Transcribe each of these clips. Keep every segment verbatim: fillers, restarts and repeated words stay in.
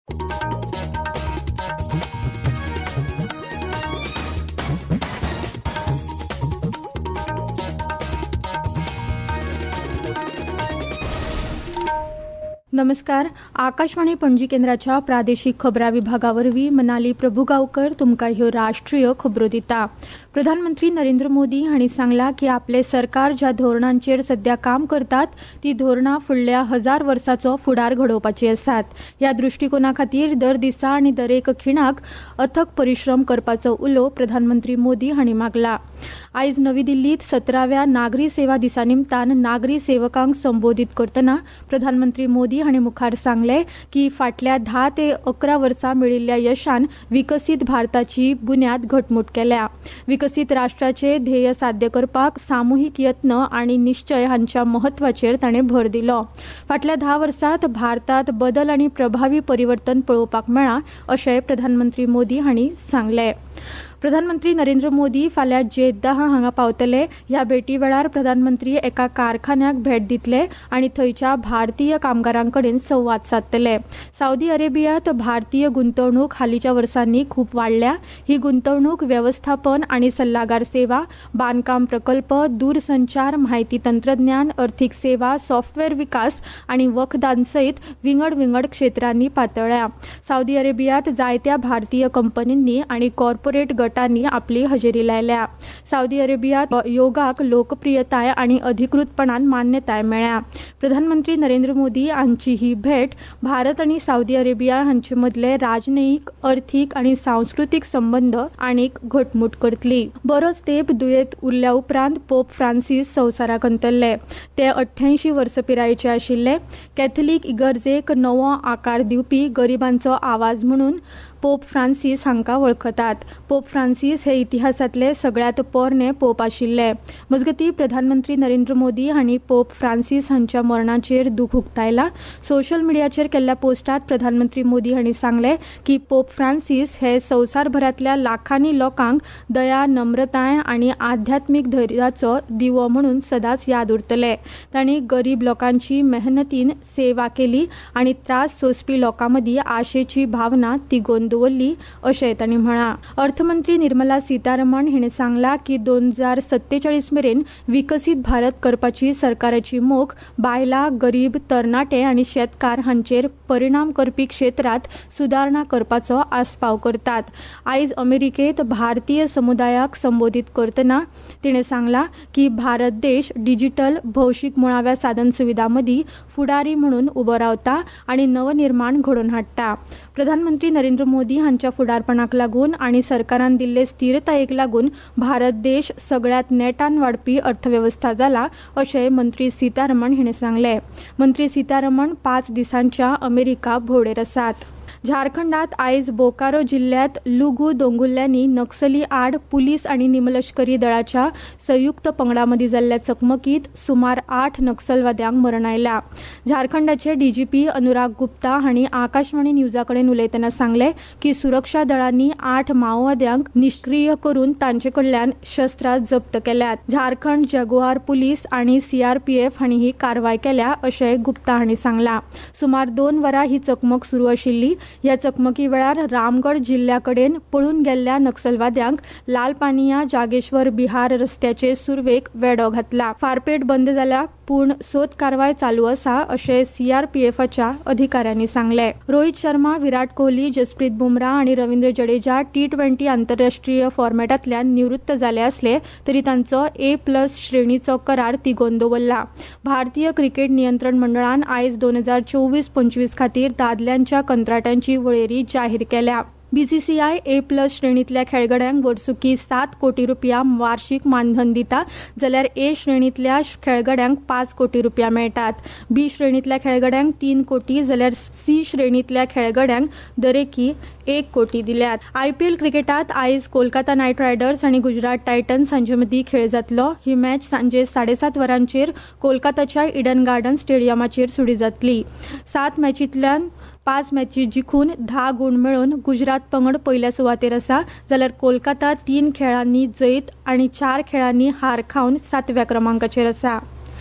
नमस्कार. आकाशवाणी पणजी केंद्राच्या प्रादेशीक खबरां विभागावरवीं मनाली प्रभुगांवकर तुमकां ह्यो राष्ट्रीय खबरो दिता. प्रधानमंत्री नरेंद्र मोदी हांणी सांगलां की आपले सरकार ज्या धोरणांचेर सध्या काम करतात ती धोरणां फुडल्या हजार वर्सांचो फुडार घडोवपाची आसात. ह्या दृश्टिकोना खातीर दर दिसा आनी दरेक खिणाक अथक परिश्रम करपाचो उलो प्रधानमंत्री मोदी हांणी मागला. आयज नवी दिल्लीत सतराव्या नागरी सेवा दिसा निमतान नागरी सेवकांक संबोधीत करतना प्रधानमंत्री मोदी हांणी मुखार सांगले की फाटल्या धा ते अकरा वर्सां मेळिल्ल्या यशान विकसीत भारताची बुन्याद घटमूट केल्या. विकसीत राष्ट्राचे ध्येय साध्य करपाक सामुहीक यत्न आनी निश्चय हांच्या महत्वाचेर ताणें भर दिलो. फाटल्या धा वर्सांत भारतात बदल आनी प्रभावी परिवर्तन पळोवपाक मेळ्ळां अशें प्रधानमंत्री मोदी हांणी सांगले. प्रधानमंत्री नरेंद्र मोदी फाल्यां जेद्दाह हांगा पावतले. ह्या भेटी वेळार प्रधानमंत्री एका कारखान्याक भेट दितले आनी थंयच्या भारतीय कामगारां कडेन संवाद सादतले. सावदी अरेबियांत भारतीय गुंतवणूक हालींच्या वर्सांनी खूब वाडल्या. ही गुंतवणूक व्यवस्थापन आनी सल्लागार सेवा, बांदकाम प्रकल्प, दूरसंचार, म्हायती तंत्रज्ञान, अर्थीक सेवा, सॉफ्टवेअर विकास आनी वखदां सयत विंगड विंगड क्षेत्रांनी पातळ्ळ्या. सावदी अरेबियांत जायत्या भारतीय कंपनींनी आनी कॉर्पोरेट गटांनी आपली हजेरी लायल्या. सावदी अरेबियांत योगाक लोकप्रियताय आनी अधिकृतपणान मान्यताय मेळ्ळ्या. प्रधानमंत्री नरेंद्र मोदी हांची ही भेट भारत आनी सावदी अरेबिया हांचे मदले राजनैतिक, अर्थीक आनी सांस्कृतीक संबंद आनीक घटमूट करतली. बरोच तेंप दुयेंत उरल्या उपरांत पोप फ्रांसीस संवसाराक अंतरले. ते अठ्ठ्यायंशी वर्स पिरायेचे आशिल्ले. कॅथोलीक इगर्जेक नवो आकार दिवपी गरिबांचो आवाज म्हणून पोप फ्रांसीस हांकां वळखतात. पोप फ्रांसीस हे इतिहासांतले सगळ्यात पोरणे पोप आशिल्ले. मजगतीं प्रधानमंत्री नरेंद्र मोदी हांणी पोप फ्रांसीस हांच्या मरणाचेर दूख उक्तायलां. सोशल मिडियाचेर केल्ल्या पोस्टांत प्रधानमंत्री मोदी हांणी सांगले की पोप फ्रांसीस हे संवसारभरांतल्या लाखांनी लोकांक दया, नम्रताय आनी आध्यात्मीक धैर्याचो दिवो म्हणून सदांच याद उरतले. तांणी गरीब लोकांची मेहनतीन सेवा केली आनी त्रास सोंसपी लोकां मदीं आशेची भावना तिगोवन दवरली अशें तांणी म्हळां. अर्थमंत्री निर्मला सीतारमण हिणें सांगलां की दोन हजार सत्तेचाळीस मेरेन विकसीत भारत करपाची सरकाराची मोख बायलां, गरीब, तरणाटे आनी शेतकार हांचेर परिणाम करपी क्षेत्रांत सुदारणा करपाचो आस्पाव करतात. आयज अमेरिकेंत भारतीय समुदायाक संबोधीत करतना तिणें सांगलां की भारत देश डिजिटल, भौशीक मुळाव्या साधन सुविधां मदीं फुडारी म्हणून उबो रावता आनी नवनिर्माण घडोवन हाडटा. प्रधानमंत्री नरेंद्र मोदी हांच्या फुडारपणाक लागून आनी सरकारान दिल्ले स्थिरतायेक लागून भारत देश सगळ्यात नेटान वाडपी अर्थवेवस्था जाला अशें मंत्री सीतारमण हिणें सांगले. मंत्री सीतारमण पांच दिसांच्या अमेरिका भोंवडेर आसात. झारखंडात आयज बोकारो जिल्ह्यात लुगू दोंगुल्ल्यांनी नक्सली आड पुलीस आनी निमलश्करी दळाच्या संयुक्त पंगडामदी जाल्ल्या चकमकीत सुमार आठ नक्सलवाद्यांक मरण आयला. झारखंडाचे डीजीपी अनुराग गुप्ता हांणी आकाशवाणी न्यूजा कडेन उलयतना सांगले की सुरक्षा दळांनी आठ माओवाद्यांक निष्क्रिय करून तांचे कडल्यान शस्त्रां जप्त केल्यात. झारखंड जगुआर पुलीस आनी सीआरपीएफ हांणी ही कारवाय केल्या अशें गुप्ता हांणी सांगलां. सुमार दोन वरां ही चकमक सुरू आशिल्ली. ह्या चकमकी वेळार रामगढ जिल्ल्या कडेन पळून गेल्ल्या नक्सलवाद्यांक लालपानिया जागेश्वर बिहार रस्त्याचे सुरवेक वेढो घातला. फारपेट बंद जाल्या पूण सोद कारवाय चालू आसा अशें सीआरपीएफच्या अधिकाऱ्यांनी सांगले. रोहित शर्मा, विराट कोहली, जसप्रीत बुमराह आनी रवींद्र जडेजा टी ट्वेंटी आंतरराष्ट्रीय फॉर्मॅटांतल्यान निवृत्त जाले असले तरी तांचो ए प्लस श्रेणीचो करार तिगोवन दवरला. भारतीय क्रिकेट नियंत्रण मंडळान आयज दोन हजार चोवीस पंचवीस खातीर दादल्यांच्या कंत्राटांची वळेरी जाहीर केल्या. बीसीसीआय ए प्लस श्रेणीतल्या खेळगड्यांक वर्सुकी सात कोटी रुपया वार्षिक मानधन दिता जाल्यार ए श्रेणीतल्या खेळगड्यांक पाच कोटी रुपया मेळटात. बी श्रेणीतल्या खेळगड्यांक तीन कोटी जाल्यार सी श्रेणीतल्या खेळगड्यांक दरेकी एक कोटी दिल्यात. आयपीएल क्रिकेटात आयज कोलकाता नायट रायडर्स आनी गुजरात टायटन्स हांचे मदीं खेळ जातलो. ही मॅच सांजे साडेसात वरांचेर कोलकाताच्या इडन गार्डन स्टेडियमाचेर सुरू जातली. सात मॅचींतल्यान पाच मॅची जिखून धा गुण मेळोवन गुजरात पंगड पयल्या सुवातेर आसा जाल्यार कोलकाता तीन खेळांनी जैत आनी चार खेळांनी हार खावन सातव्या क्रमांकाचेर आसा.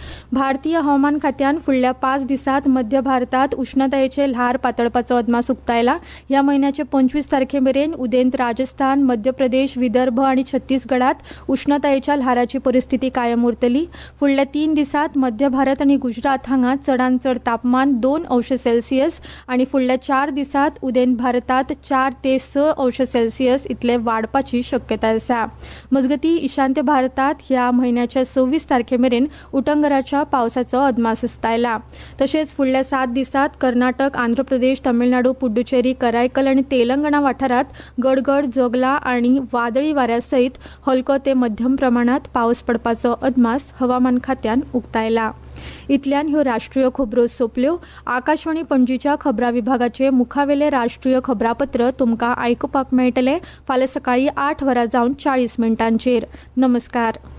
भारतीय हवामान खात्यान फुडल्या पाच दिसात मध्य भारतात उष्णतायेचे ल्हार पातळपाचो अदमास उक्तायला. ह्या म्हयन्याचे पंचवीस तारखे मेरेन उदेंत राजस्थान, मध्य प्रदेश, विदर्भ आणि छत्तीसगडात उष्णतायेच्या ल्हाराची परिस्थिती कायम उरतली. फुडल्या तीन दिसात मध्य भारत आणि गुजरात हांगा चडांत चड तापमान दोन अंश सेल्सियस आणि फुडल्या चार दिसात उदेंत भारतात चार ते स अंश सेल्सियस इतले वाडपाची शक्यताय आसा. मजगती ईशान्य भारतात ह्या म्हयन्याच्या सव्वीस तारखे मेरेन उटंगराच्या पावसाचो अदमास आसतायला. तशेंच फुडल्या सात दिसात कर्नाटक, आंध्र प्रदेश, तमिळनाडू, पुडुचेरी, करायकल आणि तेलंगणा वाठारात गडगड, जोगला आणि वादळी वाऱ्या सयत हलको ते मध्यम प्रमाणात पावस पडपाचो अदमास हवामान खात्यान उक्तायला. इतल्यान ह्यो राष्ट्रीय खबरो सोंपल्यो. आकाशवाणी पणजीच्या खबरां विभागाचे मुखावेले राष्ट्रीय खबरापत्र तुमकां आयकुपाक मेळटले फाल्यां सकाळीं आठ वरां जावन चाळीस मिनटांचेर. नमस्कार.